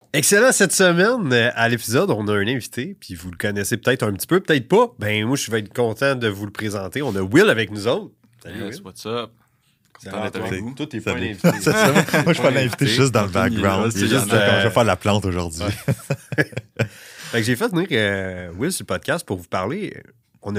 Excellent cette semaine. À l'épisode, on a un invité, puis vous le connaissez peut-être un petit peu, peut-être pas. Ben moi, je vais être content de vous le présenter. On a Will avec nous autres. Salut, Will. What's up? Content d'être avec vous. Toi, t'es pas un invité. invité. Moi, je suis pas l'invité, je suis juste dans le background. C'est juste, je vais faire la plante aujourd'hui. Fait que j'ai fait venir Will sur le podcast pour vous parler. On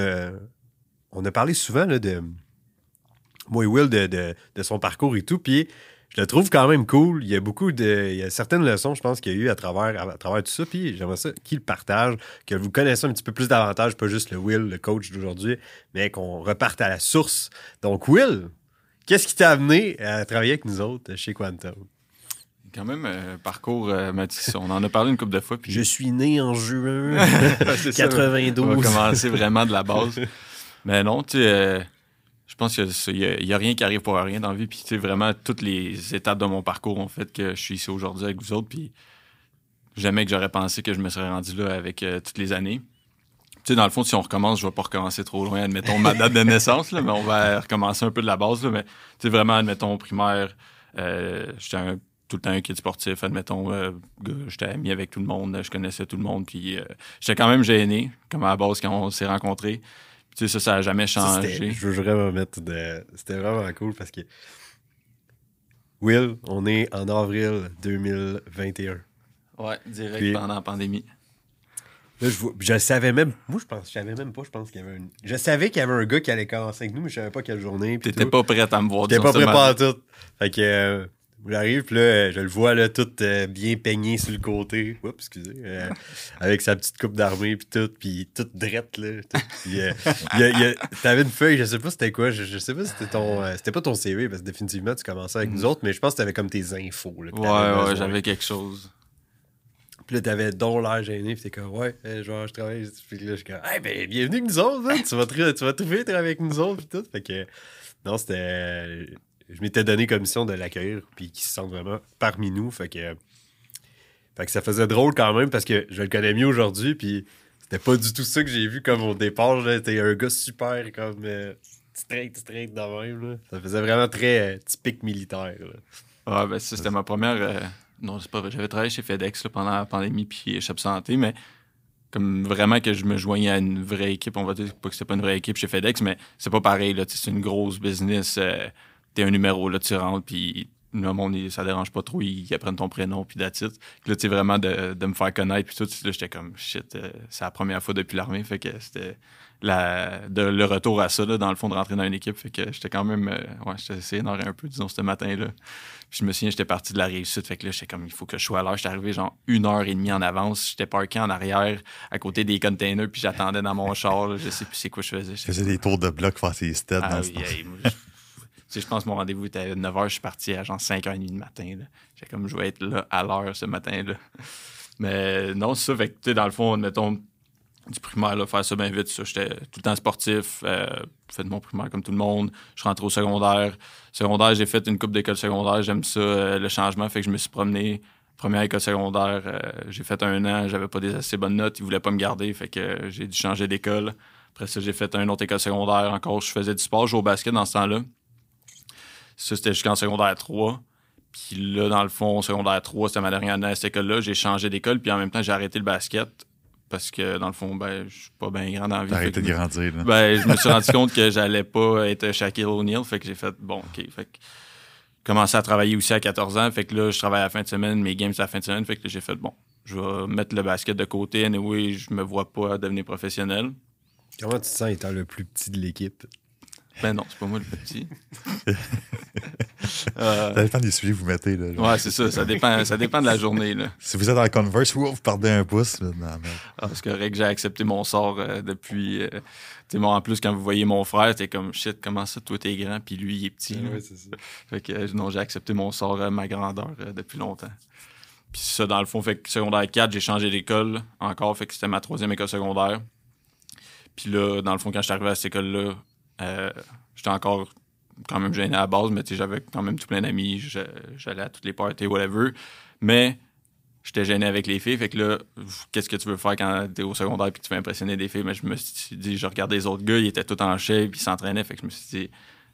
a parlé souvent là, de moi et Will de son parcours et tout, puis je le trouve quand même cool. Il y a certaines leçons, je pense, qu'il y a eu à travers tout ça, puis j'aimerais ça qu'il le partage, que vous connaissez un petit peu plus davantage, pas juste le Will, le coach d'aujourd'hui, mais qu'on reparte à la source. Donc, Will, qu'est-ce qui t'a amené à travailler avec nous autres chez Quantum? Quand même, parcours, Mathis, on en a parlé une couple de fois. Puis... Je suis né en juin 92. On va commencer vraiment de la base. Mais non, tu sais, je pense qu'il y a rien qui arrive pour rien dans la vie. Puis, tu sais, vraiment, toutes les étapes de mon parcours ont fait que je suis ici aujourd'hui avec vous autres. Puis, jamais que j'aurais pensé que je me serais rendu là avec toutes les années. Tu sais, dans le fond, si on recommence, je vais pas recommencer trop loin, admettons, ma date de naissance, là, mais on va recommencer un peu de la base. Là, mais, tu sais, vraiment, admettons, primaire, j'étais tout le temps un kid sportif, admettons, j'étais ami avec tout le monde, je connaissais tout le monde, puis j'étais quand même gêné, comme à la base, quand on s'est rencontrés. Tu sais, ça n'a jamais changé. Je veux vraiment C'était vraiment cool parce que Will, on est en avril 2021. Ouais, direct puis, pendant la pandémie. Là, je savais même... Moi, je savais même pas, je pense qu'il y avait un... Je savais qu'il y avait un gars qui allait commencer avec nous, mais je savais pas quelle journée. T'étais pas prêt à me voir. T'étais pas prêt à tout. Fait que... j'arrive, puis là, je le vois là, tout bien peigné sur le côté. Oups, excusez. Avec sa petite coupe d'armée, puis toute drette, là. Puis, t'avais une feuille, je sais pas c'était quoi. Je sais pas si c'était c'était pas ton CV, parce que définitivement, tu commençais avec nous autres, mais je pense que t'avais comme tes infos. Là, ouais, j'avais quelque chose. Puis là, t'avais donc l'air gêné, puis t'es comme, ouais, genre, je travaille. Puis là, je suis comme, hey, ben, bienvenue avec nous autres, hein. Tu vas trouver être avec nous autres, puis tout. Fait que, non, c'était. Je m'étais donné comme mission de l'accueillir puis qu'il se sente vraiment parmi nous. Fait que ça faisait drôle quand même parce que je le connais mieux aujourd'hui puis c'était pas du tout ça que j'ai vu comme au départ. T'es un gars super comme straight de même. Là. Ça faisait vraiment très typique militaire. Là. Ah, ben ça, c'était ma première... Non, c'est pas vrai. J'avais travaillé chez FedEx là, pendant la pandémie puis Shop Santé, mais comme vraiment que je me joignais à une vraie équipe. On va dire pas que c'était pas une vraie équipe chez FedEx, mais c'est pas pareil. Là. C'est une grosse business... t'es un numéro, là, tu rentres, puis le monde, ça dérange pas trop, ils apprennent ton prénom, puis that's it. Là, tu sais, vraiment de me faire connaître, puis tout, là, j'étais comme, shit, c'est la première fois depuis l'armée, fait que c'était le retour à ça, là, dans le fond, de rentrer dans une équipe, fait que j'étais quand même, j'étais essayé d'en un peu, disons, ce matin-là. Puis je me souviens, j'étais parti de la Rive-Sud, fait que là, j'étais comme, il faut que je sois à l'heure. J'étais arrivé, genre, 1h30 en avance, j'étais parké en arrière, à côté des containers, puis j'attendais dans mon char, là, je sais plus c'est quoi je faisais. Je faisais des tours de bloc, faire ses steps dans ce temps. Tu sais, je pense que mon rendez-vous était à 9h, je suis parti à genre 5h30 du matin. J'ai comme, je vais être là à l'heure ce matin-là. Mais non, c'est ça. Fait que, tu sais, dans le fond, mettons, du primaire, là, faire ça bien vite, ça. J'étais tout le temps sportif. Fait de mon primaire comme tout le monde. Je suis rentré au secondaire. Secondaire, j'ai fait une couple d'écoles secondaires. J'aime ça, le changement. Fait que je me suis promené. Première école secondaire, j'ai fait 1 an. J'avais pas des assez bonnes notes. Ils voulaient pas me garder. Fait que j'ai dû changer d'école. Après ça, j'ai fait une autre école secondaire. Encore, je faisais du sport. Je jouais au basket dans ce temps-là. Ça, c'était jusqu'en secondaire 3. Puis là, dans le fond, secondaire 3, c'était ma dernière année à cette école-là. J'ai changé d'école, puis en même temps, j'ai arrêté le basket. Parce que, dans le fond, ben, je suis pas bien grand dans la vie. T'as arrêté de grandir, là. Ben, je me suis rendu compte que j'allais pas être Shaquille O'Neal. Fait que j'ai fait, bon, OK. Fait que commencé à travailler aussi à 14 ans. Fait que là, je travaille à la fin de semaine. Mes games, c'est à la fin de semaine. Fait que là, j'ai fait, bon, je vais mettre le basket de côté. Anyway, je me vois pas devenir professionnel. Comment tu te sens étant le plus petit de l'équipe? Ben non, c'est pas moi le petit. Ça dépend des sujets que vous mettez. Là, ouais, c'est ça. Ça dépend de la journée. Là. Si vous êtes dans la Converse, vous perdez un pouce. Là, c'est correct que j'ai accepté mon sort depuis... moi, en plus, quand vous voyez mon frère, t'es comme, shit, comment ça, toi, t'es grand, puis lui, il est petit. Oui, c'est ça. Fait que non, j'ai accepté mon sort, ma grandeur, depuis longtemps. Puis ça, dans le fond, fait que secondaire 4, j'ai changé d'école encore, fait que c'était ma 3e école secondaire. Puis là, dans le fond, quand je suis arrivé à cette école-là, j'étais encore quand même gêné à la base, mais j'avais quand même tout plein d'amis, j'allais à toutes les parties, whatever. Mais j'étais gêné avec les filles, fait que là, qu'est-ce que tu veux faire quand t'es au secondaire et que tu veux impressionner des filles? Mais je me suis dit, je regardais les autres gars, ils étaient tous en shape, ils s'entraînaient, fait que je me suis dit,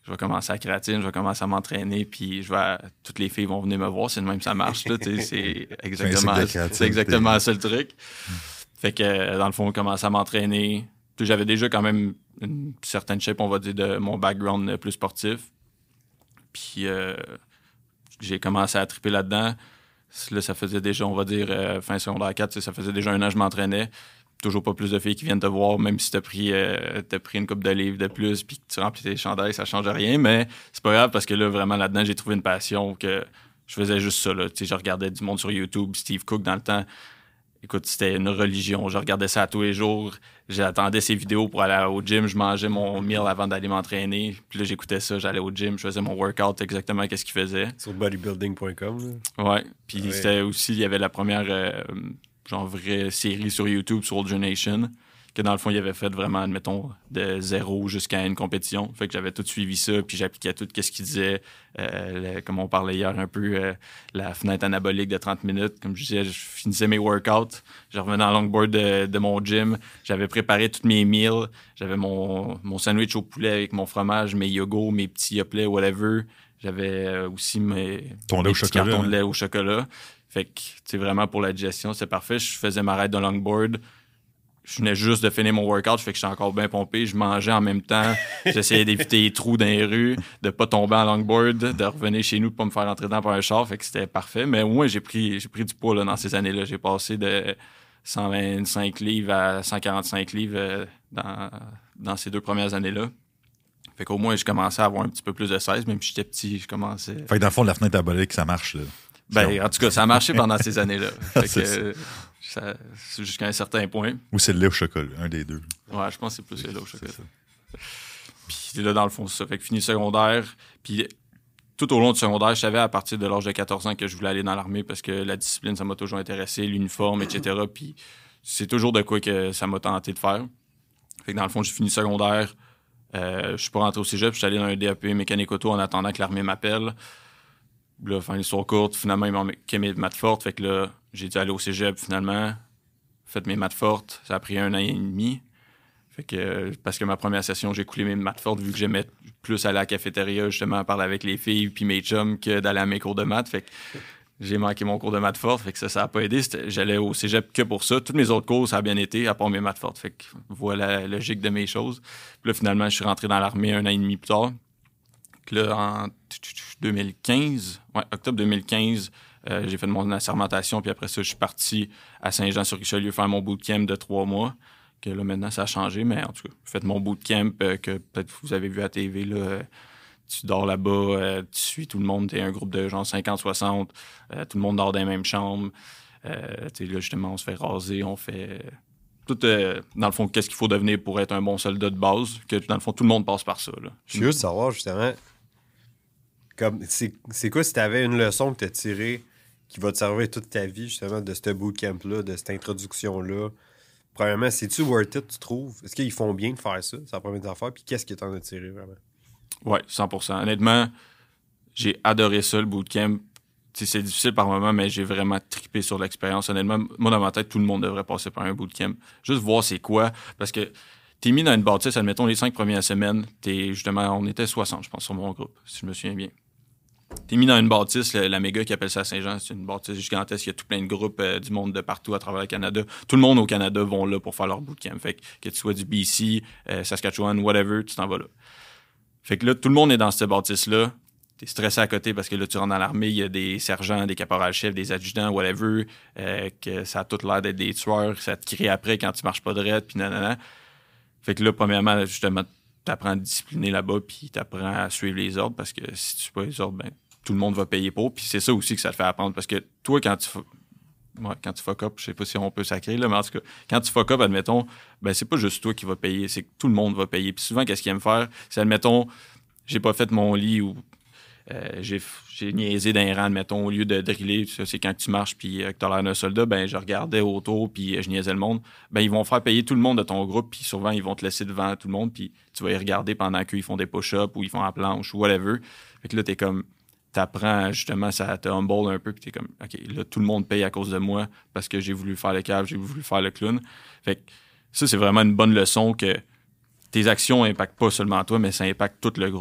je vais commencer à créatine, je vais commencer à m'entraîner, puis toutes les filles vont venir me voir, c'est de même que ça marche. Là, c'est exactement ça le truc. Fait que, dans le fond, on commence à m'entraîner. Puis j'avais déjà quand même une certaine shape, on va dire, de mon background plus sportif. Puis j'ai commencé à triper là-dedans. Là, ça faisait déjà, on va dire, fin secondaire 4, ça faisait déjà 1 an que je m'entraînais. Toujours pas plus de filles qui viennent te voir, même si t'as pris une couple de livres de plus puis que tu remplis tes chandails, ça change rien. Mais c'est pas grave parce que là, vraiment, là-dedans, j'ai trouvé une passion que je faisais juste ça. Là. Je regardais du monde sur YouTube, Steve Cook dans le temps. Écoute, c'était une religion. Je regardais ça tous les jours. J'attendais ses vidéos pour aller au gym. Je mangeais mon meal avant d'aller m'entraîner. Puis là, j'écoutais ça. J'allais au gym. Je faisais mon workout exactement qu'est-ce qu'il faisait. Sur bodybuilding.com. Ouais. Puis c'était aussi, il y avait la première vraie série sur YouTube sur Soldier Nation. Que dans le fond, il avait fait vraiment, admettons, de 0 jusqu'à une compétition. Fait que j'avais tout suivi ça, puis j'appliquais tout ce qu'il disait. Comme on parlait hier un peu, la fenêtre anabolique de 30 minutes. Comme je disais, je finissais mes workouts. Je revenais en longboard de mon gym. J'avais préparé toutes mes meals. J'avais mon sandwich au poulet avec mon fromage, mes yogos, mes petits yoplets, whatever. J'avais aussi mes petits cartons de lait au chocolat. Fait que, c'est vraiment pour la digestion, c'est parfait. Je faisais ma ride de longboard. Je venais juste de finir mon workout, fait que j'étais encore bien pompé. Je mangeais en même temps. J'essayais d'éviter les trous dans les rues, de pas tomber en longboard, de revenir chez nous, de pas me faire rentrer dedans par un char. Fait que c'était parfait. Mais moi, j'ai pris du poids là, dans ces années-là. J'ai passé de 125 livres à 145 livres dans ces 2 premières années-là. Fait qu'au moins, je commençais à avoir un petit peu plus de 16. Même si j'étais petit, je commençais... Fait que dans le fond, la fenêtre anabolique, ça marche, là. Ben, en tout cas, ça a marché pendant ces années-là. Fait que... c'est jusqu'à un certain point. Ou c'est le lait au chocolat, un des deux. Ouais, je pense que c'est plus le lait au chocolat. Puis là, dans le fond, c'est ça. Fait que fini secondaire. Puis tout au long du secondaire, je savais à partir de l'âge de 14 ans que je voulais aller dans l'armée parce que la discipline, ça m'a toujours intéressé, l'uniforme, etc. Puis c'est toujours de quoi que ça m'a tenté de faire. Fait que dans le fond, j'ai fini secondaire. Je suis pas rentré au cégep. Je suis allé dans un DAP mécanique auto en attendant que l'armée m'appelle. Là, fin d'histoire courte, finalement, ils m'ont mis mes maths fortes. Fait que là, j'ai dû aller au cégep, finalement. Fait mes maths fortes. Ça a pris 1 an et demi. Fait que, parce que ma première session, j'ai coulé mes maths fortes vu que j'aimais plus aller à la cafétéria, justement, parler avec les filles puis mes chums que d'aller à mes cours de maths. Fait que j'ai manqué mon cours de maths fortes. Fait que ça a pas aidé. J'allais au cégep que pour ça. Tous mes autres cours, ça a bien été, à part mes maths fortes. Fait que voilà la logique de mes choses. Puis là, finalement, je suis rentré dans l'armée 1 an et demi plus tard. Là, en 2015, octobre 2015, j'ai fait mon assermentation, puis après ça, je suis parti à Saint-Jean-sur-Richelieu faire mon bootcamp de 3 mois. Que là, maintenant, ça a changé, mais en tout cas, j'ai fait mon bootcamp que peut-être vous avez vu à la TV. Là, tu dors là-bas, tu suis tout le monde, t'es un groupe de genre 50-60, tout le monde dort dans les mêmes chambres. Là, justement, on se fait raser, on fait... Tout, dans le fond, qu'est-ce qu'il faut devenir pour être un bon soldat de base, que dans le fond, tout le monde passe par ça. Là. Je suis juste savoir, justement, comme c'est quoi si tu avais une leçon que tu as tirée qui va te servir toute ta vie, justement, de ce bootcamp-là, de cette introduction-là? Premièrement, c'est-tu worth it, tu trouves? Est-ce qu'ils font bien de faire ça? C'est la première affaire. Puis qu'est-ce que tu en as tiré, vraiment? Oui, 100%. Honnêtement, j'ai adoré ça, le bootcamp. T'sais, c'est difficile par moment, mais j'ai vraiment trippé sur l'expérience. Honnêtement, moi, dans ma tête, tout le monde devrait passer par un bootcamp. Juste voir c'est quoi. Parce que t'es mis dans une bâtisse, admettons, les 5 premières semaines, justement, on était 60, je pense, sur mon groupe, si je me souviens bien. T'es mis dans une bâtisse, la méga qui appelle ça Saint-Jean, c'est une bâtisse gigantesque, il y a tout plein de groupes du monde de partout à travers le Canada. Tout le monde au Canada vont là pour faire leur bootcamp. Fait que tu sois du BC, Saskatchewan, whatever, tu t'en vas là. Fait que là, tout le monde est dans cette bâtisse-là. T'es stressé à côté parce que là, tu rentres dans l'armée, il y a des sergents, des caporals-chefs, des adjudants, whatever, que ça a tout l'air d'être des tueurs, ça te crie après quand tu marches pas droit, puis nanana. Fait que là, premièrement, justement, t'apprends à te discipliner là-bas, puis t'apprends à suivre les ordres, parce que si tu suis pas les ordres, ben tout le monde va payer pour. Puis c'est ça aussi que ça te fait apprendre, parce que toi, quand tu fuck up, je sais pas si on peut sacrer, là, mais en tout cas, quand tu fuck up, admettons, ben c'est pas juste toi qui vas payer, c'est que tout le monde va payer. Puis souvent, qu'est-ce qu'ils aiment faire? C'est, admettons, j'ai pas fait mon lit ou j'ai niaisé d'un rang, admettons, au lieu de driller, ça, c'est quand tu marches puis que t'as l'air d'un soldat, ben je regardais autour puis je niaisais le monde. Ben ils vont faire payer tout le monde de ton groupe, puis souvent ils vont te laisser devant tout le monde, puis tu vas y regarder pendant qu'ils font des push-ups ou ils font la planche ou whatever. Fait que là, t'es comme, t'apprends justement, ça te humble un peu, puis t'es comme, OK, là, tout le monde paye à cause de moi parce que j'ai voulu faire le cave, j'ai voulu faire le clown. Fait que ça, c'est vraiment une bonne leçon que tes actions impactent pas seulement toi, mais ça impacte tout le groupe.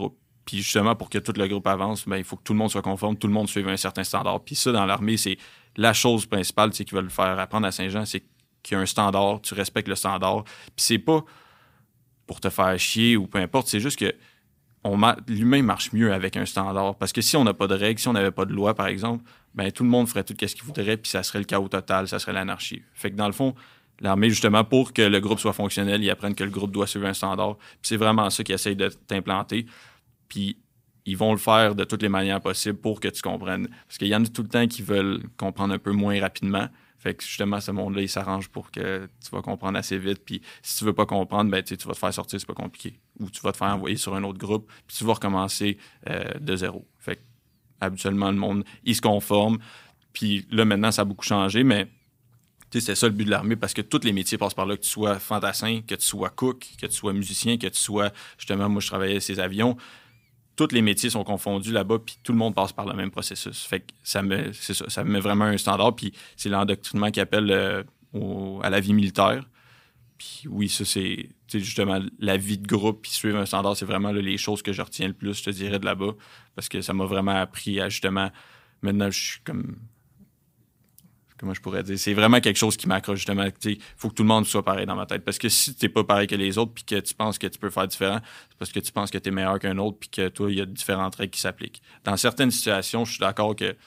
Puis justement, pour que tout le groupe avance, ben, il faut que tout le monde soit conforme, tout le monde suive un certain standard. Puis ça, dans l'armée, c'est la chose principale qu'ils veulent faire apprendre à Saint-Jean, c'est qu'il y a un standard, tu respectes le standard. Puis c'est pas pour te faire chier ou peu importe, c'est juste que l'humain marche mieux avec un standard. Parce que si on n'a pas de règles, si on n'avait pas de loi, par exemple, ben tout le monde ferait tout ce qu'il voudrait, puis ça serait le chaos total, ça serait l'anarchie. Fait que dans le fond, l'armée, justement, pour que le groupe soit fonctionnel, ils apprennent que le groupe doit suivre un standard. Puis c'est vraiment ça qu'ils essayent de t'implanter. Puis ils vont le faire de toutes les manières possibles pour que tu comprennes. Parce qu'il y en a tout le temps qui veulent comprendre un peu moins rapidement. Fait que justement, ce monde-là, il s'arrange pour que tu vas comprendre assez vite. Puis si tu veux pas comprendre, ben, tu vas te faire sortir, c'est pas compliqué. Ou tu vas te faire envoyer sur un autre groupe, puis tu vas recommencer de zéro. Fait que habituellement, le monde, il se conforme. Puis là, maintenant, ça a beaucoup changé, mais c'est ça le but de l'armée, parce que tous les métiers passent par là, que tu sois fantassin, que tu sois cook, que tu sois musicien, que tu sois... Justement, moi, je travaillais ces avions. Tous les métiers sont confondus là-bas, puis tout le monde passe par le même processus. Fait que ça me met vraiment un standard, puis c'est l'endoctrinement qui appelle à la vie militaire. Puis oui, ça, c'est justement la vie de groupe, puis suivre un standard, c'est vraiment là, les choses que je retiens le plus, je te dirais, de là-bas, parce que ça m'a vraiment appris à justement... Maintenant, je suis comme... Comment je pourrais dire? C'est vraiment quelque chose qui m'accroche, justement. Il faut que tout le monde soit pareil dans ma tête. Parce que si tu n'es pas pareil que les autres puis que tu penses que tu peux faire différent, c'est parce que tu penses que tu es meilleur qu'un autre puis que toi, il y a différentes règles qui s'appliquent. Dans certaines situations, je suis d'accord que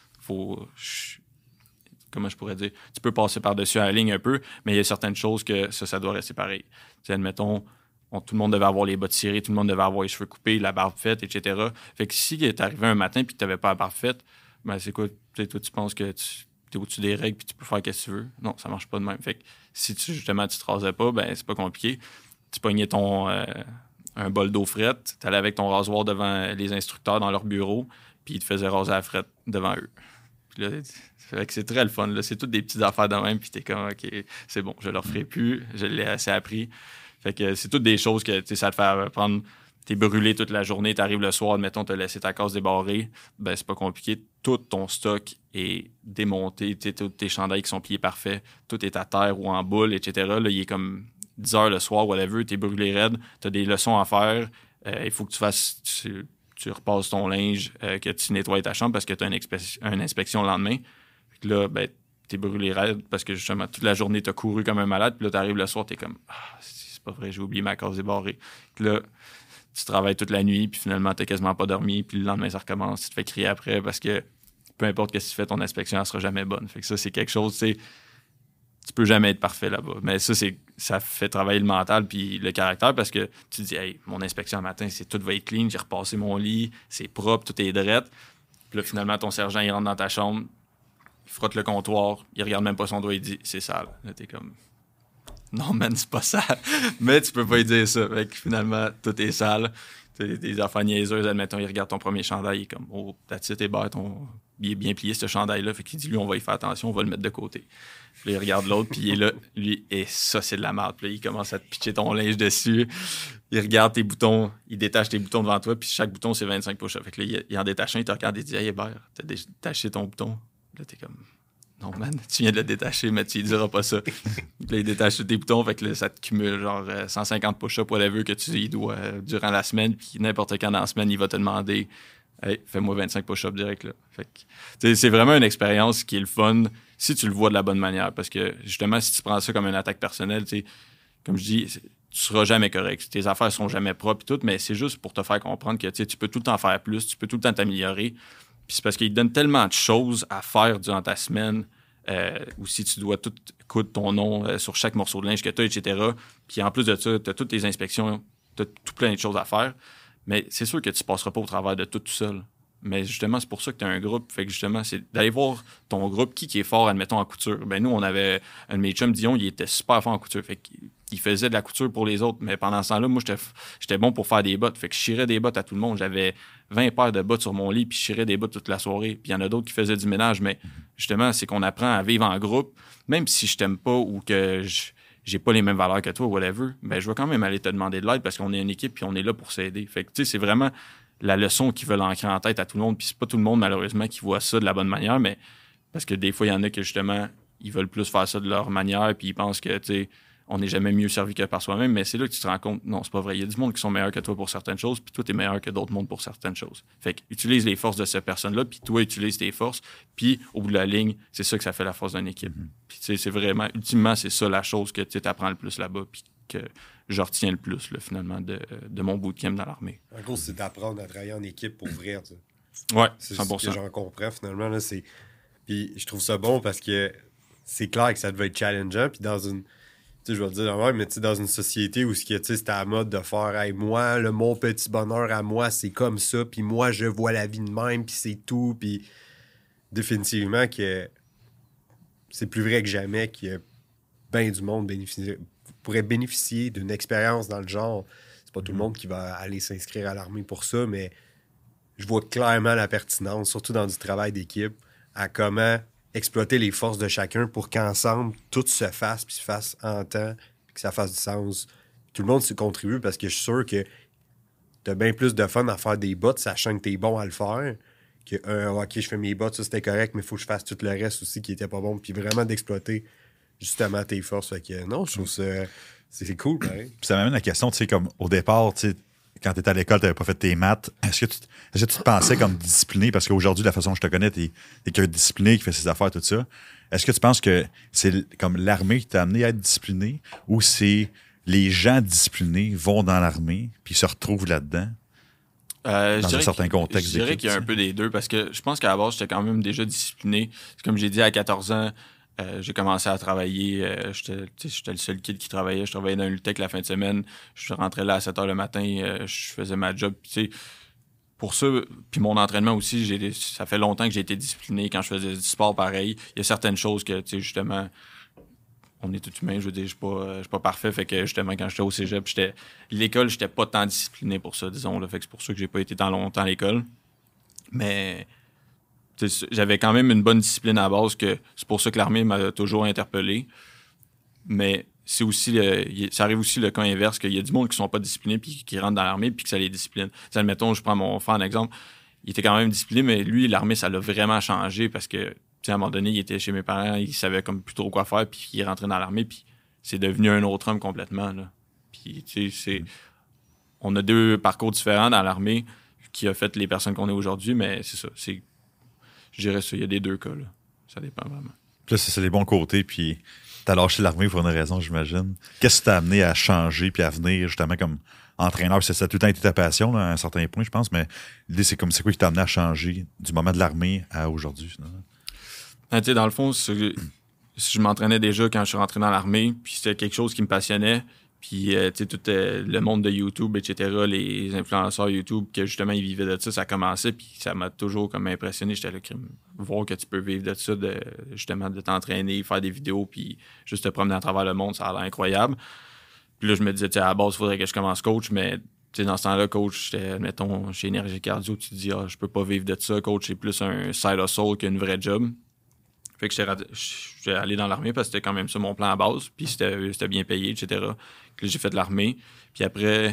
comment je pourrais dire? Tu peux passer par-dessus la ligne un peu, mais il y a certaines choses que ça doit rester pareil. T'sais, admettons, tout le monde devait avoir les bottes tirées, tout le monde devait avoir les cheveux coupés, la barbe faite, etc. Fait que si t'es arrivé un matin puis que tu n'avais pas la barbe faite, ben c'est quoi? Toi, tu penses que t'es au-dessus des règles puis tu peux faire ce que tu veux. Non, ça marche pas de même. Fait que si tu te rasais pas, ben c'est pas compliqué. Tu pognais un bol d'eau frette, t'allais avec ton rasoir devant les instructeurs dans leur bureau, puis ils te faisaient raser la frette devant eux. Puis là, fait que c'est très le fun. Là. C'est toutes des petites affaires de même, puis t'es comme, OK, c'est bon, je leur ferai plus, je l'ai assez appris. Fait que c'est toutes des choses que ça te fait apprendre. T'es brûlé toute la journée, t'arrives le soir, admettons, t'as laissé ta case débarrée, ben c'est pas compliqué. Tout ton stock est démonté, tous tes chandails qui sont pliés parfaits, tout est à terre ou en boule, etc. Là, il est comme 10 heures le soir, whatever, t'es brûlé raide, t'as des leçons à faire, il faut que tu repasses ton linge, que tu nettoies ta chambre parce que t'as une inspection le lendemain. Fait que là, ben, t'es brûlé raide parce que justement, toute la journée, t'as couru comme un malade, puis là, t'arrives le soir, t'es comme, c'est pas vrai, j'ai oublié ma case débarrée. Puis là, tu travailles toute la nuit, puis finalement, t'as quasiment pas dormi, puis le lendemain, ça recommence, tu te fais crier après parce que peu importe ce que tu fais, ton inspection, elle sera jamais bonne. Fait que ça, c'est quelque chose, tu peux jamais être parfait là-bas. Mais ça fait travailler le mental puis le caractère parce que tu te dis, hey, mon inspection le matin, tout va être clean, j'ai repassé mon lit, c'est propre, tout est drette. Puis là, finalement, ton sergent, il rentre dans ta chambre, il frotte le comptoir, il regarde même pas son doigt, il dit, c'est sale. Là, t'es comme... Non, man, c'est pas sale. Mais tu peux pas lui dire ça. Fait que finalement, tout est sale. T'as des affaires niaiseuses. Admettons, il regarde ton premier chandail. Il est comme, oh, that's it, il est bien plié, ce chandail-là. Fait qu'il dit, lui, on va y faire attention, on va le mettre de côté. Puis là, il regarde l'autre, puis il est là, lui, et ça, c'est de la merde. Puis là, il commence à te pitcher ton linge dessus. Il regarde tes boutons, il détache tes boutons devant toi, puis chaque bouton, c'est 25 push-ups. Fait que là, il en détache un, il te regarde et il dit, hey, Hébert, t'as détaché ton bouton. Là, t'es comme... Non, man, tu viens de le détacher, mais tu lui diras pas ça. Puis là, il détache tous tes boutons, fait que là, ça te cumule genre 150 push-ups, whatever, que tu lui dois durant la semaine. Puis n'importe quand dans la semaine, il va te demander « Hey, fais-moi 25 push-ups direct. » là. Fait que c'est vraiment une expérience qui est le fun si tu le vois de la bonne manière. Parce que justement, si tu prends ça comme une attaque personnelle, comme je dis, tu seras jamais correct. Tes affaires seront jamais propres et tout, mais c'est juste pour te faire comprendre que tu peux tout le temps faire plus, tu peux tout le temps t'améliorer. Puis c'est parce qu'il te donne tellement de choses à faire durant ta semaine, ou si tu dois tout coudre ton nom sur chaque morceau de linge que tu as, etc. Puis en plus de ça, tu as toutes tes inspections, tu as tout plein de choses à faire. Mais c'est sûr que tu ne passeras pas au travers de tout seul. Mais justement, c'est pour ça que tu as un groupe. Fait que justement, c'est d'aller voir ton groupe, qui est fort, admettons, en couture. Ben nous, on avait un de mes chums, Dion, il était super fort en couture. Fait qu'il faisait de la couture pour les autres. Mais pendant ce temps-là, moi, j'étais bon pour faire des bottes. Fait que je chirais des bottes à tout le monde. J'avais 20 paires de bottes sur mon lit, puis je chirais des bottes toute la soirée. Puis il y en a d'autres qui faisaient du ménage. Mais justement, c'est qu'on apprend à vivre en groupe. Même si je t'aime pas ou que j'ai pas les mêmes valeurs que toi, whatever, ben je vais quand même aller te demander de l'aide parce qu'on est une équipe puis on est là pour s'aider. Fait que, tu sais, c'est vraiment la leçon qu'ils veulent ancrer en tête à tout le monde. Puis c'est pas tout le monde, malheureusement, qui voit ça de la bonne manière, mais parce que des fois, il y en a que, justement, ils veulent plus faire ça de leur manière puis ils pensent que, tu sais, on n'est jamais mieux servi que par soi-même, mais c'est là que tu te rends compte, non, c'est pas vrai. Il y a du monde qui sont meilleurs que toi pour certaines choses, puis toi, tu es meilleur que d'autres mondes pour certaines choses. Fait que utilise les forces de cette personne-là, puis toi, utilise tes forces, puis au bout de la ligne, c'est ça que ça fait la force d'une équipe. Puis tu sais, c'est vraiment, ultimement, c'est ça la chose que tu apprends le plus là-bas, puis que je retiens le plus, là, finalement, de mon bootcamp dans l'armée. En gros, c'est d'apprendre à travailler en équipe pour vrai, tu sais. Ouais, C'est 100%. ce que j'en comprends, finalement, là, c'est... Puis je trouve ça bon parce que c'est clair que ça devait être challengeant, puis dans une... Tu sais, je vais le dire même, mais tu sais, dans une société où c'était à la mode de faire hey, moi, mon petit bonheur à moi, c'est comme ça, puis moi, je vois la vie de même, puis c'est tout, puis définitivement que c'est plus vrai que jamais qu'il y a bien du monde pourrait bénéficier d'une expérience dans le genre. C'est pas tout le monde qui va aller s'inscrire à l'armée pour ça, mais je vois clairement la pertinence, surtout dans du travail d'équipe, à comment exploiter les forces de chacun pour qu'ensemble, tout se fasse, puis se fasse en temps, puis que ça fasse du sens. Tout le monde se contribue parce que je suis sûr que t'as bien plus de fun à faire des bots, sachant que t'es bon à le faire, que OK, je fais mes bots, ça c'était correct, mais il faut que je fasse tout le reste aussi qui était pas bon, puis vraiment d'exploiter justement tes forces. Fait que non, je trouve ça... C'est cool, pareil. Puis ça m'amène la question, tu sais, comme au départ, tu sais, quand tu étais à l'école, tu n'avais pas fait tes maths. Est-ce que tu te pensais comme discipliné? Parce qu'aujourd'hui, de la façon dont je te connais, tu es qu'un discipliné qui fait ses affaires, tout ça. Est-ce que tu penses que c'est comme l'armée qui t'a amené à être discipliné ou c'est les gens disciplinés vont dans l'armée puis se retrouvent là-dedans? Dans un certain contexte. Je dirais qu'il y a un peu des deux parce que je pense qu'à la base, j'étais quand même déjà discipliné. C'est comme j'ai dit, à 14 ans, j'ai commencé à travailler. J'étais le seul kid qui travaillait. Je travaillais dans une tech la fin de semaine. Je rentrais là à 7 h le matin. Je faisais ma job. Pour ça, puis mon entraînement aussi, ça fait longtemps que j'ai été discipliné quand je faisais du sport pareil. Il y a certaines choses que, justement, on est tout humain. Je veux dire, je suis pas parfait. Fait que, justement, quand j'étais au cégep, l'école, j'étais pas tant discipliné pour ça, disons. Là. Fait que c'est pour ça que j'ai pas été tant longtemps à l'école. Mais... j'avais quand même une bonne discipline à la base, que c'est pour ça que l'armée m'a toujours interpellé. Mais c'est aussi ça arrive aussi le cas inverse, qu'il y a du monde qui sont pas disciplinés puis qui rentrent dans l'armée puis que ça les discipline. T'sais, admettons, je prends mon frère en exemple, il était quand même discipliné, mais lui, l'armée, ça l'a vraiment changé parce que, à un moment donné, il était chez mes parents, il savait comme plus trop quoi faire, puis il est rentré dans l'armée, puis c'est devenu un autre homme complètement. Là. Puis, on a deux parcours différents dans l'armée qui a fait les personnes qu'on est aujourd'hui, mais c'est ça, je dirais ça, il y a des deux cas, là. Ça dépend vraiment. Puis là, c'est les bons côtés, puis t'as lâché l'armée pour une raison, j'imagine. Qu'est-ce qui t'a amené à changer puis à venir justement comme entraîneur? Ça a tout le temps été ta passion, là, à un certain point, je pense, mais l'idée, c'est quoi qui t'a amené à changer du moment de l'armée à aujourd'hui? Dans le fond, je m'entraînais déjà quand je suis rentré dans l'armée, puis c'était quelque chose qui me passionnait. Puis, tout le monde de YouTube, etc., les influenceurs YouTube, que justement, ils vivaient de ça commençait, puis ça m'a toujours comme impressionné. J'étais là, voir que tu peux vivre de ça, justement, de t'entraîner, faire des vidéos, puis juste te promener à travers le monde, ça a l'air incroyable. Puis là, je me disais, à la base, il faudrait que je commence coach, mais dans ce temps-là, coach, mettons, chez Énergie Cardio, tu te dis, je peux pas vivre de ça. Coach, c'est plus un side hustle qu'une vraie job. Fait que j'étais allé dans l'armée parce que c'était quand même ça mon plan à base. Puis c'était bien payé, etc. Puis là, j'ai fait de l'armée. Puis après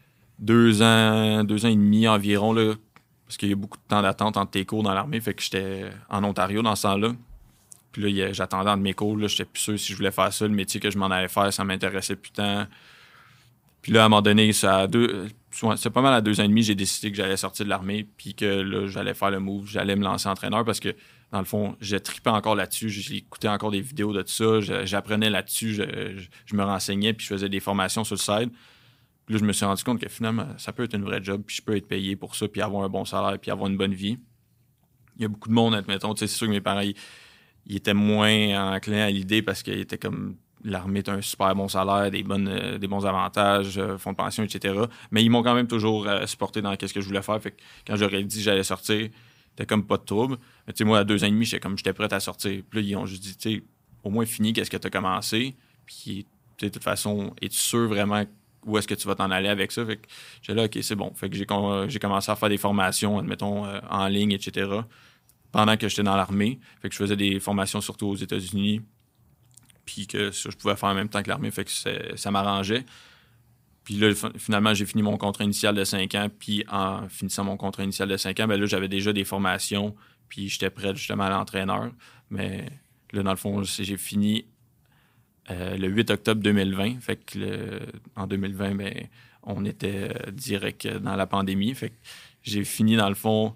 2 ans et demi environ, là, parce qu'il y a beaucoup de temps d'attente entre tes cours dans l'armée. Fait que j'étais en Ontario dans ce temps-là. Puis là, j'attendais entre mes cours. Là, j'étais plus sûr si je voulais faire ça. Le métier que je m'en allais faire, ça m'intéressait plus tant. Puis là, à un moment donné, c'est pas mal à 2 ans et demi, j'ai décidé que j'allais sortir de l'armée. Puis que là, j'allais faire le move. J'allais me lancer entraîneur parce que dans le fond, je tripais encore là-dessus. J'écoutais encore des vidéos de tout ça. J'apprenais là-dessus. Je me renseignais, puis je faisais des formations sur le side. Puis là, je me suis rendu compte que finalement, ça peut être une vraie job, puis je peux être payé pour ça, puis avoir un bon salaire, puis avoir une bonne vie. Il y a beaucoup de monde, admettons. C'est sûr que mes parents, ils étaient moins enclins à l'idée parce qu'ils étaient comme... L'armée est un super bon salaire, des bons avantages, fonds de pension, etc. Mais ils m'ont quand même toujours supporté dans ce que je voulais faire. Fait que quand j'aurais dit que j'allais sortir, c'était comme pas de trouble. Mais moi, à 2 ans et demi, j'étais prêt à sortir. Puis là, ils ont juste dit, au moins fini, qu'est-ce que tu as commencé? Puis, de toute façon, es-tu sûr vraiment où est-ce que tu vas t'en aller avec ça? Fait que j'étais là, OK, c'est bon. Fait que j'ai commencé à faire des formations, admettons, en ligne, etc. pendant que j'étais dans l'armée. Fait que je faisais des formations surtout aux États-Unis. Puis que ça, je pouvais faire en même temps que l'armée. Fait que ça m'arrangeait. Puis là, finalement, j'ai fini mon contrat initial de 5 ans. Puis en finissant mon contrat initial de 5 ans, ben là, j'avais déjà des formations. Puis j'étais prêt justement à l'entraîneur. Mais là, dans le fond, j'ai fini le 8 octobre 2020. Fait que en 2020, ben, on était direct dans la pandémie. Fait que j'ai fini, dans le fond,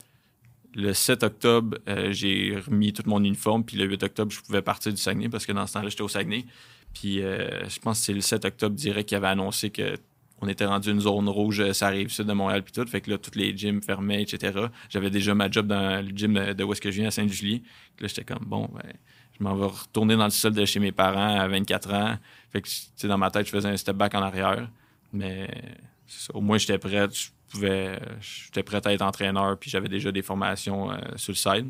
le 7 octobre, j'ai remis tout mon uniforme. Puis le 8 octobre, je pouvais partir du Saguenay parce que dans ce temps-là, j'étais au Saguenay. Puis je pense que c'est le 7 octobre direct qui avait annoncé qu'on était rendu une zone rouge, ça arrive sud de Montréal. Puis tout. Fait que là, tous les gyms fermaient, etc. J'avais déjà ma job dans le gym de où est-ce que je viens, à Sainte-Julie. Là, j'étais comme, bon, ben, je m'en vais retourner dans le sol de chez mes parents à 24 ans. Fait que, tu sais, dans ma tête, je faisais un step back en arrière. Mais c'est ça. Au moins, j'étais prêt. J'étais prêt à être entraîneur, puis j'avais déjà des formations sur le side.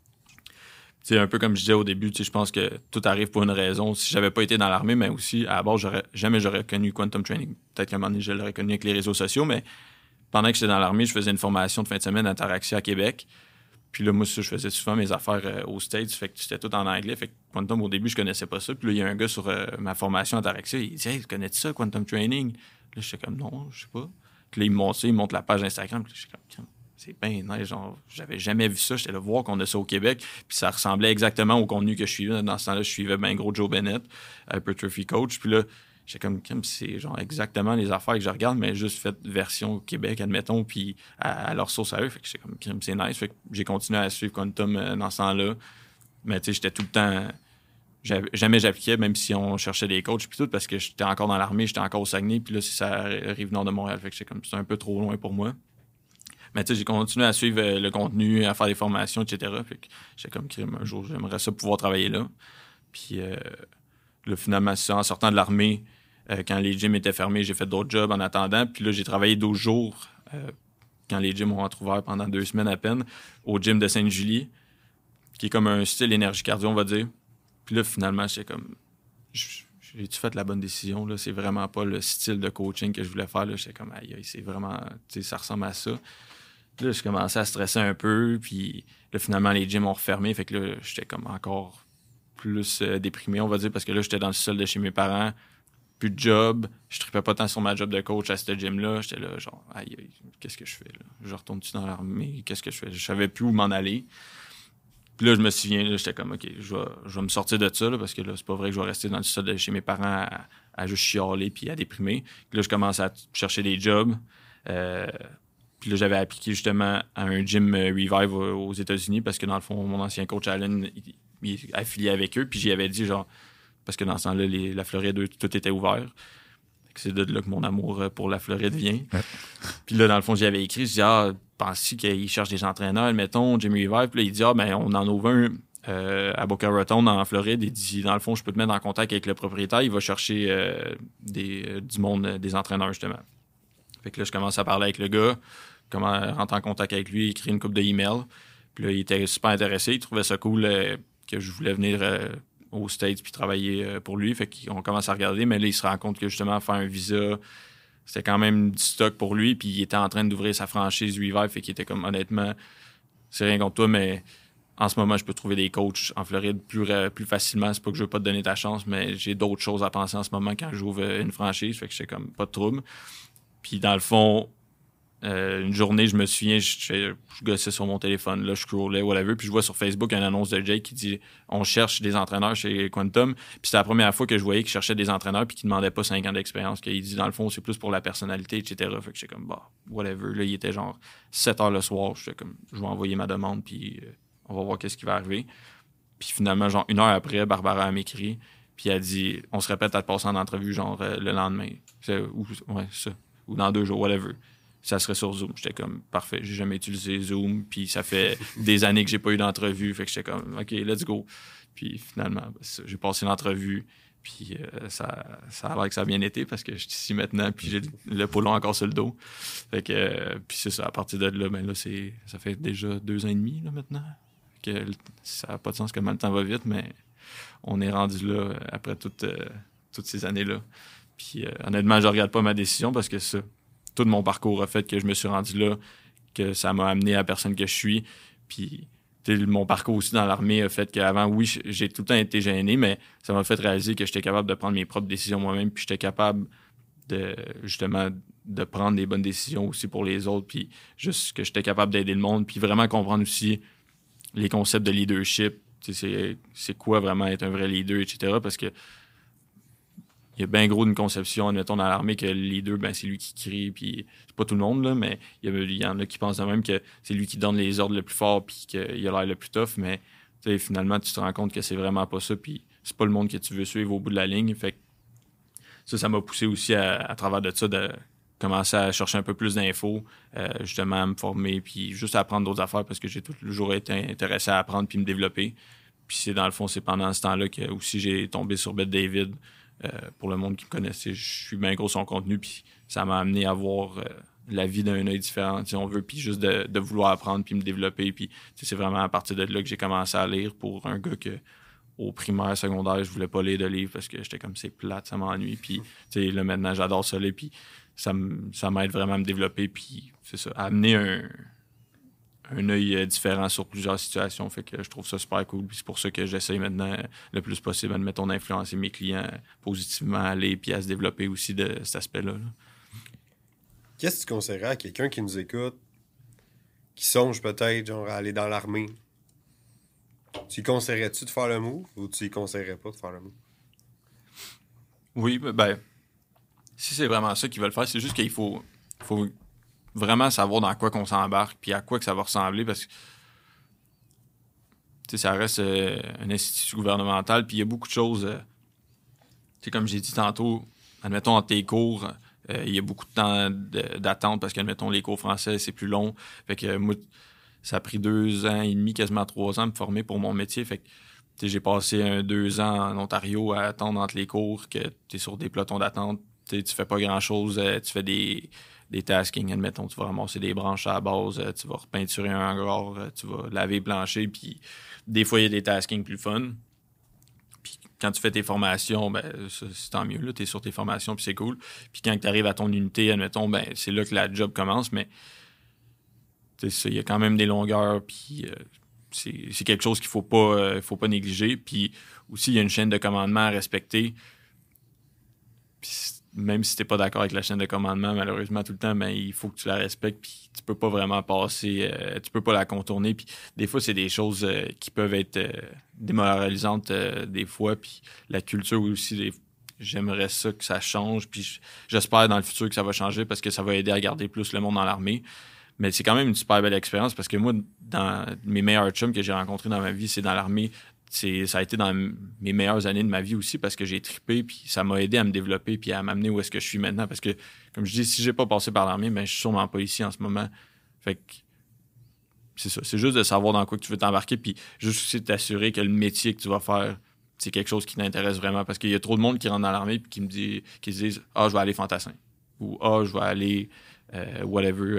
C'est un peu comme je disais au début, je pense que tout arrive pour une raison. Si j'avais pas été dans l'armée, mais aussi, à la base, jamais j'aurais connu Quantum Training. Peut-être qu'à un moment donné, je l'aurais connu avec les réseaux sociaux, mais pendant que j'étais dans l'armée, je faisais une formation de fin de semaine à Ataraxia à Québec. Puis là, moi, je faisais souvent mes affaires aux States, fait que c'était tout en anglais. Fait que Quantum, au début, je connaissais pas ça. Puis là, il y a un gars sur ma formation à Ataraxia, il dit « Hey, connais-tu ça, Quantum Training? » Là, j'étais comme « Non, je sais pas. » Puis là, il me montre la page Instagram. Puis là, j'étais comme « C'est bien nice. » Genre, j'avais jamais vu ça. J'étais là voir qu'on a ça au Québec. Puis ça ressemblait exactement au contenu que je suivais. Dans ce temps-là, je suivais ben gros Joe Bennett, Hypertrophy Coach. Puis là, j'étais comme c'est genre exactement les affaires que je regarde, mais juste fait version Québec, admettons, puis à leur sauce à eux. Fait que j'étais comme c'est nice. Fait que j'ai continué à suivre Quantum dans ce temps-là. Mais tu sais, j'étais tout le temps. Jamais j'appliquais, même si on cherchait des coachs puis tout, parce que j'étais encore dans l'armée, j'étais encore au Saguenay, puis là, c'est ça rive nord de Montréal. Fait que c'est un peu trop loin pour moi. Mais tu sais, j'ai continué à suivre le contenu, à faire des formations, etc. Fait que j'étais comme un jour, j'aimerais ça pouvoir travailler là. Puis là, finalement, en sortant de l'armée, quand les gyms étaient fermés, j'ai fait d'autres jobs en attendant. Puis là, j'ai travaillé 12 jours quand les gyms ont entrouvert pendant 2 semaines à peine au gym de Sainte-Julie, qui est comme un style énergie cardio, on va dire. Puis là, finalement, j'étais comme... J'ai-tu fait la bonne décision? Là? C'est vraiment pas le style de coaching que je voulais faire. Là. J'étais comme, aïe, c'est vraiment... Tu sais, ça ressemble à ça. Là, je commençais à stresser un peu. Puis là, finalement, les gyms ont refermé. Fait que là, j'étais comme encore plus déprimé, on va dire, parce que là, j'étais dans le sol de chez mes parents. Plus de job. Je tripais pas tant sur ma job de coach à ce gym-là. J'étais là, genre, aïe, qu'est-ce que je fais? Là? Je retourne-tu dans l'armée? Qu'est-ce que je fais? Je savais plus où m'en aller. Puis là, je me souviens, là, j'étais comme, OK, je vais me sortir de ça, là, parce que là, c'est pas vrai que je vais rester dans le sol de chez mes parents à juste chialer puis à déprimer. Puis là, je commence à chercher des jobs. Puis là, j'avais appliqué justement à un gym Revive aux États-Unis parce que dans le fond, mon ancien coach Allen, il est affilié avec eux. Puis j'y avais dit, genre, parce que dans ce temps-là, la Floride, tout était ouvert. C'est de là que mon amour pour la Floride vient. Ouais. Puis là, dans le fond, j'y avais écrit, je dis, pense-tu qu'il cherche des entraîneurs, mettons, Jimmy Revive. Puis là, il dit, ben, on en ouvre un à Boca Raton, en Floride. Il dit, dans le fond, je peux te mettre en contact avec le propriétaire. Il va chercher du monde, des entraîneurs, justement. Fait que là, je commence à parler avec le gars, comment rentrer en contact avec lui, écrire une couple d'emails. Puis là, il était super intéressé. Il trouvait ça cool que je voulais venir aux States puis travailler pour lui. Fait qu'on commence à regarder, mais là, il se rend compte que justement, faire un visa, c'était quand même du stock pour lui. Puis il était en train d'ouvrir sa franchise Revive. Fait qu'il était comme, honnêtement, c'est rien contre toi, mais en ce moment, je peux trouver des coachs en Floride plus facilement. C'est pas que je veux pas te donner ta chance, mais j'ai d'autres choses à penser en ce moment quand j'ouvre une franchise. Fait que j'étais comme, pas de trouble. Puis dans le fond, une journée, je me souviens, je gossais sur mon téléphone, là, je scrollais, whatever, puis je vois sur Facebook une annonce de Jake qui dit « On cherche des entraîneurs chez Quantum », puis c'était la première fois que je voyais qu'il cherchait des entraîneurs puis qu'il ne demandait pas 5 ans d'expérience, qu'il dit, dans le fond, c'est plus pour la personnalité, etc. Fait que j'étais comme « Bah, whatever », là, il était genre 7 heures le soir, j'étais comme « Je vais envoyer ma demande, puis on va voir qu'est-ce qui va arriver ». Puis finalement, genre 1 heure après, Barbara m'écrit, puis elle dit « On se répète à te passer en entrevue, genre, le lendemain. » Ou dans 2 jours, whatever. Ça serait sur Zoom. J'étais comme, parfait, j'ai jamais utilisé Zoom, puis ça fait des années que j'ai pas eu d'entrevue, fait que j'étais comme, OK, let's go. Puis finalement, j'ai passé l'entrevue, puis ça a l'air que ça a bien été, parce que je suis ici maintenant, puis j'ai le polo encore sur le dos. Fait que, puis c'est ça, à partir de là, ben là, ça fait déjà 2 ans et demi, là, maintenant. Fait que ça n'a pas de sens comment le temps va vite, mais on est rendu là après toutes ces années-là. Puis honnêtement, je regarde pas ma décision, parce que ça, tout mon parcours a fait que je me suis rendu là, que ça m'a amené à la personne que je suis. Puis mon parcours aussi dans l'armée a fait qu'avant, oui, j'ai tout le temps été gêné, mais ça m'a fait réaliser que j'étais capable de prendre mes propres décisions moi-même, puis j'étais capable justement de prendre des bonnes décisions aussi pour les autres, puis juste que j'étais capable d'aider le monde, puis vraiment comprendre aussi les concepts de leadership, c'est quoi vraiment être un vrai leader, etc. Parce que il y a bien gros une conception, admettons, dans l'armée, que le leader, ben, c'est lui qui crie, puis c'est pas tout le monde, là, mais il y en a qui pensent de même que c'est lui qui donne les ordres le plus fort, puis qu'il a l'air le plus tough, mais finalement, tu te rends compte que c'est vraiment pas ça, puis c'est pas le monde que tu veux suivre au bout de la ligne. Fait que ça m'a poussé aussi à travers de ça, de commencer à chercher un peu plus d'infos, justement à me former, puis juste à apprendre d'autres affaires, parce que j'ai toujours été intéressé à apprendre puis me développer. Puis c'est pendant ce temps-là que aussi j'ai tombé sur Bette David. Pour le monde qui me connaissait, je suis bien gros son contenu, puis ça m'a amené à voir la vie d'un œil différent, si on veut, puis juste de vouloir apprendre puis me développer. Puis c'est vraiment à partir de là que j'ai commencé à lire pour un gars que au primaire, secondaire, je voulais pas lire de livres parce que j'étais comme c'est plate, ça m'ennuie. Puis là maintenant, j'adore ça lire, puis ça m'aide vraiment à me développer, puis c'est ça, à amener un œil différent sur plusieurs situations. Fait que je trouve ça super cool. Puis c'est pour ça que j'essaie maintenant le plus possible, admettons, d'influencer mes clients positivement à aller puis à se développer aussi de cet aspect-là. Là. Qu'est-ce que tu conseillerais à quelqu'un qui nous écoute, qui songe peut-être genre à aller dans l'armée? Tu lui conseillerais-tu de faire le move ou tu lui conseillerais pas de faire le move? Oui, ben si c'est vraiment ça qu'ils veulent faire, c'est juste qu'il faut vraiment savoir dans quoi qu'on s'embarque puis à quoi que ça va ressembler, parce que ça reste un institut gouvernemental, puis il y a beaucoup de choses, comme j'ai dit tantôt, admettons entre tes cours, il y a beaucoup de temps d'attente parce que, admettons, les cours français, c'est plus long. Fait que moi, ça a pris 2 ans et demi, quasiment 3 ans de me former pour mon métier. Fait que j'ai passé 2 ans en Ontario à attendre entre les cours, que tu es sur des pelotons d'attente, tu fais pas grand-chose, tu fais des taskings, admettons, tu vas ramasser des branches à la base, tu vas repeinturer un hangar, tu vas laver, blancher, puis des fois, il y a des taskings plus fun. Puis quand tu fais tes formations, ben c'est tant mieux, là, tu es sur tes formations, puis c'est cool. Puis quand tu arrives à ton unité, admettons, ben c'est là que la job commence, mais il y a quand même des longueurs, puis c'est quelque chose qu'il faut pas négliger. Puis aussi, il y a une chaîne de commandement à respecter. Puis même si t'es pas d'accord avec la chaîne de commandement, malheureusement, tout le temps, ben, il faut que tu la respectes, puis tu peux pas vraiment passer, tu peux pas la contourner. Puis des fois, c'est des choses qui peuvent être démoralisantes des fois, puis la culture aussi, j'aimerais ça que ça change, puis j'espère dans le futur que ça va changer parce que ça va aider à garder plus le monde dans l'armée. Mais c'est quand même une super belle expérience parce que moi, dans mes meilleurs chums que j'ai rencontrés dans ma vie, c'est dans l'armée. Ça a été dans mes meilleures années de ma vie aussi parce que j'ai trippé, puis ça m'a aidé à me développer puis à m'amener où est-ce que je suis maintenant. Parce que, comme je dis, si j'ai pas passé par l'armée, ben, je suis sûrement pas ici en ce moment. Fait que c'est ça. C'est juste de savoir dans quoi que tu veux t'embarquer, puis juste aussi t'assurer que le métier que tu vas faire, c'est quelque chose qui t'intéresse vraiment. Parce qu'il y a trop de monde qui rentre dans l'armée puis qui se disent « Ah, je vais aller fantassin » ou « Ah, je vais aller blindé ».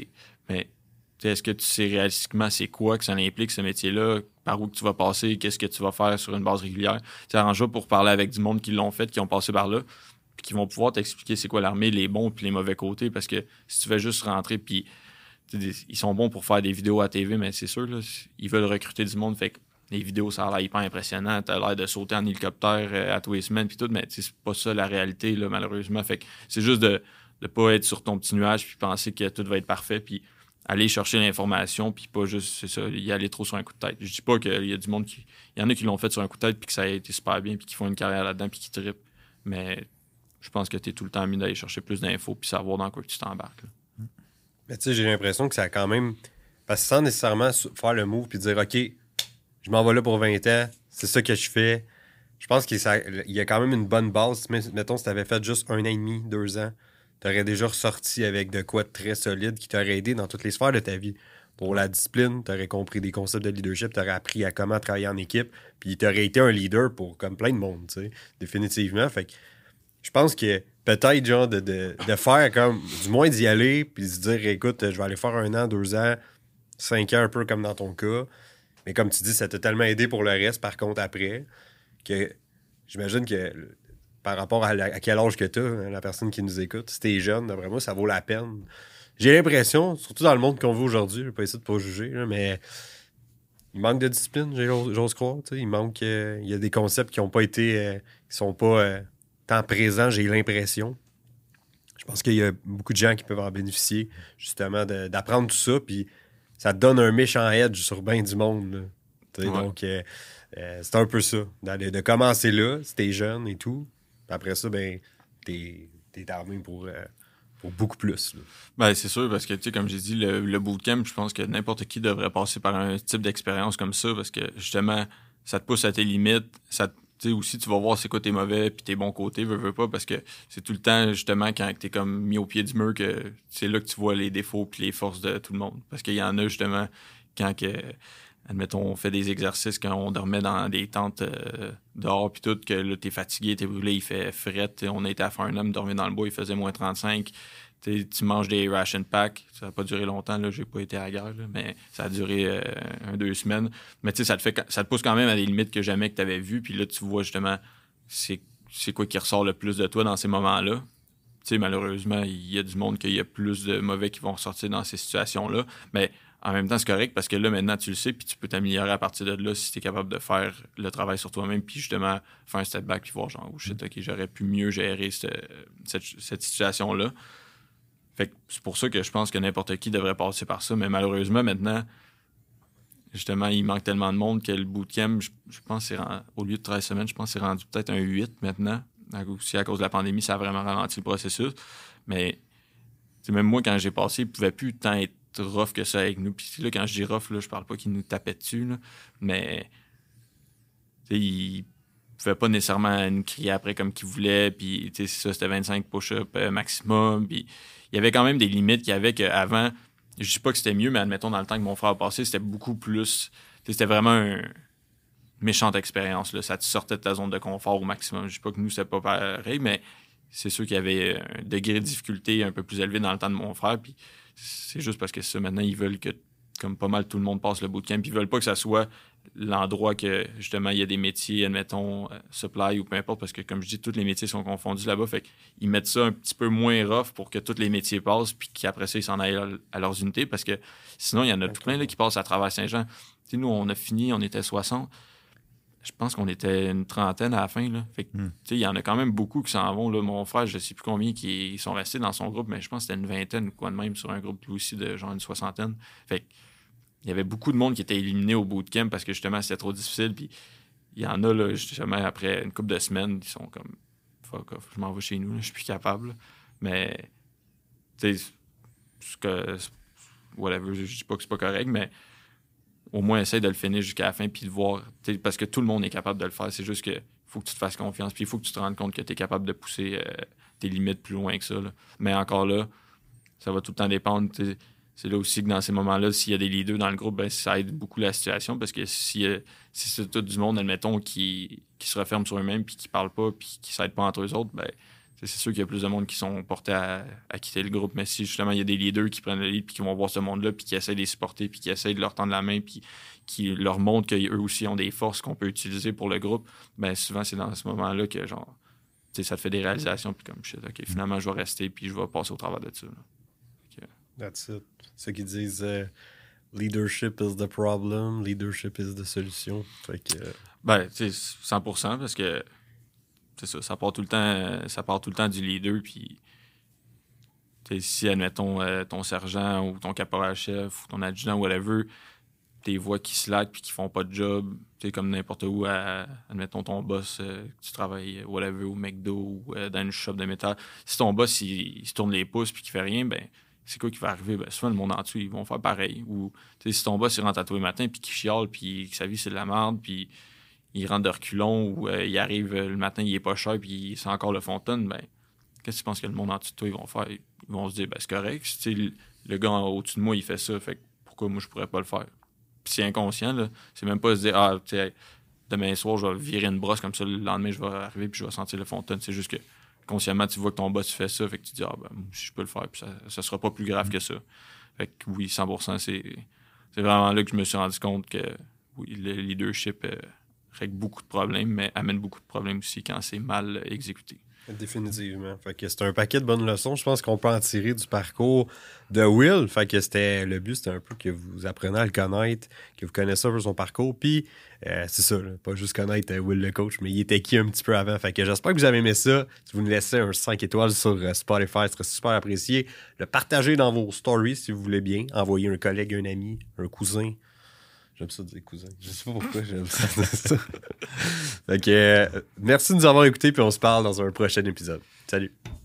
Mais est-ce que tu sais réalistiquement c'est quoi que ça implique, ce métier-là, par où que tu vas passer, qu'est-ce que tu vas faire sur une base régulière? Tu arranges pour parler avec du monde qui l'ont fait, qui ont passé par là, puis qui vont pouvoir t'expliquer c'est quoi l'armée, les bons puis les mauvais côtés, parce que si tu fais juste rentrer, puis ils sont bons pour faire des vidéos à TV, mais c'est sûr, là, ils veulent recruter du monde, fait que les vidéos, ça a l'air hyper impressionnant, t'as l'air de sauter en hélicoptère à tous les semaines, puis tout, mais c'est pas ça la réalité, là, malheureusement. Fait que c'est juste de pas être sur ton petit nuage, puis penser que tout va être parfait, puis aller chercher l'information, puis pas juste, c'est ça, y aller trop sur un coup de tête. Je dis pas qu'il y a du monde qui... Il y en a qui l'ont fait sur un coup de tête, puis que ça a été super bien, puis qui font une carrière là-dedans, puis qui trippent. Mais je pense que t'es tout le temps mieux d'aller chercher plus d'infos, puis savoir dans quoi que tu t'embarques. Là. Mais tu sais, j'ai l'impression que ça a quand même... Parce que sans nécessairement faire le move, puis dire, OK, je m'en vais là pour 20 ans, c'est ça que je fais. Je pense qu'il y a quand même une bonne base. Mettons, si t'avais fait juste 1 an et demi, 2 ans, t'aurais déjà ressorti avec de quoi de très solide qui t'aurait aidé dans toutes les sphères de ta vie. Pour la discipline, t'aurais compris des concepts de leadership, t'aurais appris à comment travailler en équipe, puis t'aurais été un leader pour comme plein de monde, tu sais, définitivement. Fait que je pense que peut-être, genre, de faire comme, du moins d'y aller, puis de se dire, écoute, je vais aller faire 1 an, 2 ans, 5 ans, un peu comme dans ton cas. Mais comme tu dis, ça t'a tellement aidé pour le reste, par contre, après, que j'imagine que par rapport à quel âge que tu as, la personne qui nous écoute, si t'es jeune, d'après moi, ça vaut la peine. J'ai l'impression, surtout dans le monde qu'on vit aujourd'hui, je vais pas essayer de pas juger, là, mais il manque de discipline, j'ose croire. Il manque, il y a des concepts qui ont pas été, qui sont pas tant présents, j'ai l'impression. Je pense qu'il y a beaucoup de gens qui peuvent en bénéficier, justement, d'apprendre tout ça, puis ça te donne un méchant edge sur bien du monde. Ouais. Donc, c'est un peu ça, de commencer là, si t'es jeune et tout. Puis après ça, ben, t'es armé pour beaucoup plus. Là. Ben, c'est sûr, parce que, tu sais, comme j'ai dit, le bootcamp, je pense que n'importe qui devrait passer par un type d'expérience comme ça, parce que, justement, ça te pousse à tes limites, tu sais, aussi, tu vas voir c'est quoi tes mauvais puis tes bons côtés, veux pas, parce que c'est tout le temps, justement, quand t'es comme mis au pied du mur, que c'est là que tu vois les défauts puis les forces de tout le monde. Parce qu'il y en a, justement, quand que, admettons, on fait des exercices, quand on dormait dans des tentes dehors puis tout, que là, t'es fatigué, t'es brûlé, il fait fret, on a été à Farnham, dormir dans le bois, il faisait moins 35. Tu manges des ration packs, ça n'a pas duré longtemps, là, j'ai pas été à la guerre, là, mais ça a duré 2 semaines. Mais tu sais, ça te pousse quand même à des limites que jamais que tu avais vues, puis là, tu vois justement c'est quoi qui ressort le plus de toi dans ces moments-là. Tu sais, malheureusement, il y a du monde qu'il y a plus de mauvais qui vont ressortir dans ces situations-là, mais en même temps, c'est correct parce que là, maintenant, tu le sais, puis tu peux t'améliorer à partir de là si tu es capable de faire le travail sur toi-même, puis justement faire un step back, puis voir genre, oh shit, ok, j'aurais pu mieux gérer cette situation-là. Fait que c'est pour ça que je pense que n'importe qui devrait passer par ça, mais malheureusement, maintenant, justement, il manque tellement de monde que le bootcamp, je pense que au lieu de 13 semaines, je pense que c'est rendu peut-être un 8 maintenant. Aussi, à cause de la pandémie, ça a vraiment ralenti le processus. Mais même moi, quand j'ai passé, il ne pouvait plus tant être rough que ça avec nous. Puis là, quand je dis rough, là, je parle pas qu'il nous tapait dessus, là, mais il pouvait pas nécessairement nous crier après comme qu'il voulait. Puis ça, c'était 25 push-ups maximum. Puis il y avait quand même des limites qu'il y avait qu'avant. Je dis pas que c'était mieux, mais admettons, dans le temps que mon frère a passé, c'était beaucoup plus. C'était vraiment une méchante expérience. Là. Ça te sortait de ta zone de confort au maximum. Je dis pas que nous, c'était pas pareil, mais c'est sûr qu'il y avait un degré de difficulté un peu plus élevé dans le temps de mon frère. Puis c'est juste parce que ça, maintenant, ils veulent que, comme pas mal tout le monde passe le bootcamp, puis ils veulent pas que ça soit l'endroit que, justement, il y a des métiers, admettons, supply ou peu importe, parce que, comme je dis, tous les métiers sont confondus là-bas. Fait qu'ils mettent ça un petit peu moins rough pour que tous les métiers passent, puis qu'après ça, ils s'en aillent à leurs unités, parce que sinon, il y en a tout plein là, qui passent à travers Saint-Jean. T'sais, nous, on a fini, on était 60. Je pense qu'on était une trentaine à la fin. Là. Fait que, il y en a quand même beaucoup qui s'en vont. Là. Mon frère, je sais plus combien qui sont restés dans son groupe, mais je pense que c'était une vingtaine ou quoi de même sur un groupe lui aussi de genre une soixantaine. Fait que, il y avait beaucoup de monde qui était éliminé au bootcamp parce que justement c'était trop difficile. Puis il y en a, là, justement, après une couple de semaines, ils sont comme fuck off, je m'en vais chez nous, là, je suis plus capable. Là. Mais, tu sais, whatever, je dis pas que c'est pas correct, mais au moins essaye de le finir jusqu'à la fin puis de voir. Parce que tout le monde est capable de le faire. C'est juste que faut que tu te fasses confiance. Puis il faut que tu te rendes compte que tu es capable de pousser tes limites plus loin que ça. Là. Mais encore là, ça va tout le temps dépendre. C'est là aussi que dans ces moments-là, s'il y a des leaders dans le groupe, ben, ça aide beaucoup la situation parce que si c'est tout du monde, admettons, qui se referme sur eux-mêmes puis qui parle pas puis qui s'aide pas entre eux autres, ben, c'est sûr qu'il y a plus de monde qui sont portés à quitter le groupe. Mais si justement il y a des leaders qui prennent le lead puis qui vont voir ce monde-là puis qui essaient de les supporter puis qui essaient de leur tendre la main puis qui leur montrent qu'eux aussi ont des forces qu'on peut utiliser pour le groupe, ben souvent c'est dans ce moment-là que genre ça te fait des réalisations puis comme shit, ok, finalement je vais rester puis je vais passer au travers de ça. Okay. That's it. C'est qu'ils disent leadership is the problem, leadership is the solution. Fait que, ben, tu sais, 100% parce que c'est ça, ça part tout le temps du leader, puis si, admettons, ton sergent ou ton caporal-chef ou ton adjudant, whatever, tes voix qui slack puis qui font pas de job, comme n'importe où, admettons ton boss, tu travailles, whatever, au McDo ou dans une shop de métal, si ton boss, il se tourne les pouces puis qu'il fait rien, ben c'est quoi qui va arriver? Ben, souvent, le monde en dessous, ils vont faire pareil. Ou si ton boss, il rentre à tous les matins puis qu'il chiale puis que sa vie, c'est de la merde, puis il rentre de reculons ou il arrive le matin, il est pas cher puis c'est encore le fontaine, ben qu'est-ce que tu penses que le monde en dessous de toi, ils vont faire? Ils vont se dire, ben c'est correct. Le gars au-dessus de moi, il fait ça, fait que pourquoi moi, je pourrais pas le faire? Puis c'est inconscient, là. C'est même pas se dire, ah, tu sais, demain soir, je vais virer une brosse comme ça, le lendemain, je vais arriver puis je vais sentir le fontaine. C'est juste que consciemment, tu vois que ton boss fait ça, fait que tu dis, ah, ben, si je peux le faire, puis ça sera pas plus grave que ça. Fait que oui, 100%, c'est vraiment là que je me suis rendu compte que oui, le leadership règle beaucoup de problèmes, mais amène beaucoup de problèmes aussi quand c'est mal exécuté. Définitivement. Fait que c'est un paquet de bonnes leçons. Je pense qu'on peut en tirer du parcours de Will. Fait que le but, c'était un peu que vous appreniez à le connaître, que vous connaissiez un peu son parcours. Puis, c'est ça, là, pas juste connaître Will le coach, mais il était qui un petit peu avant. Fait que j'espère que vous avez aimé ça. Si vous nous laissez un 5 étoiles sur Spotify, ce serait super apprécié. Le partager dans vos stories si vous voulez bien. Envoyer un collègue, un ami, un cousin, J'aime ça dire cousin. Je sais pas pourquoi j'aime ça dire ça. Fait que, merci de nous avoir écoutés, puis on se parle dans un prochain épisode. Salut!